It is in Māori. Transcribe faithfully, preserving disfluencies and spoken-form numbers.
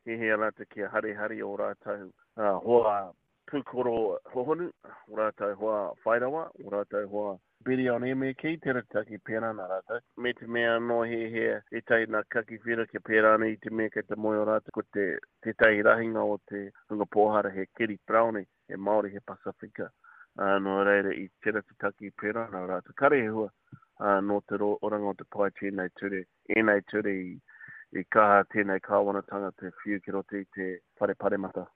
he he rata kia hare hare o rātou uh, hoa pūkoro hohonu, o rātou hoa whairawa, o rātou hoa biri on eme ki te rataki pērā nā rātou. Me te mea no he he e tai nā kaki whira ki pērā nei te mea kei te moe o rātou ko te, te tai rahinga o te hunga pōhara he Kiri Brownie, he Māori he Pasifika. Uh, no reira i te rataki pērā nā rātou. Kare he hua uh, no te ro, oranga o te pai tēnei ture, e nei ture i, i kaha tēnei kāwanatanga te whiu ki rote i te pare pare mata.